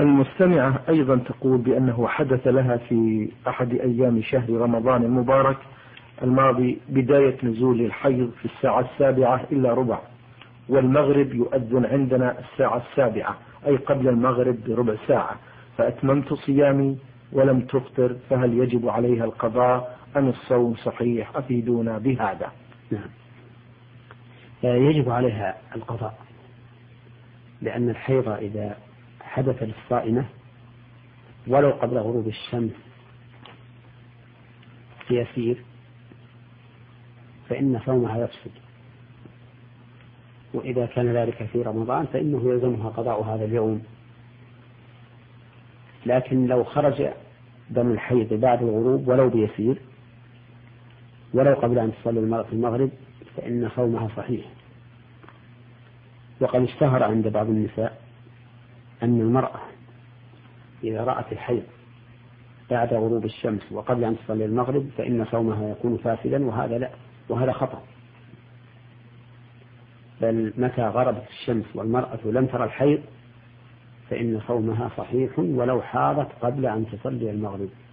المستمعة أيضا تقول بأنه حدث لها في أحد أيام شهر رمضان المبارك الماضي بداية نزول الحيض في الساعة 7:15، والمغرب يؤذن عندنا الساعة 7، أي قبل المغرب بربع ساعة، فأتممت صيامي ولم تفطر، فهل يجب عليها القضاء أم الصوم صحيح؟ أفيدونا بهذا. نعم، يجب عليها القضاء، لأن الحيض إذا حدث للصائمة ولو قبل غروب الشمس يسير فإن صومها يفسد، وإذا كان ذلك في رمضان فإنه يلزمها قضاء هذا اليوم. لكن لو خرج دم الحيض بعد الغروب ولو بيسير ولو قبل أن تصلي المرأة المغرب فإن صومها صحيح. وقد اشتهر عند بعض النساء أن المرأة إذا رأت الحيض بعد غروب الشمس وقبل أن تصلي المغرب فإن صومها يكون فاسدا، وهذا لا، وهذا خطأ. بل متى غربت الشمس والمرأة لم ترى الحيض فإن صومها صحيح ولو حاضت قبل أن تصلي المغرب.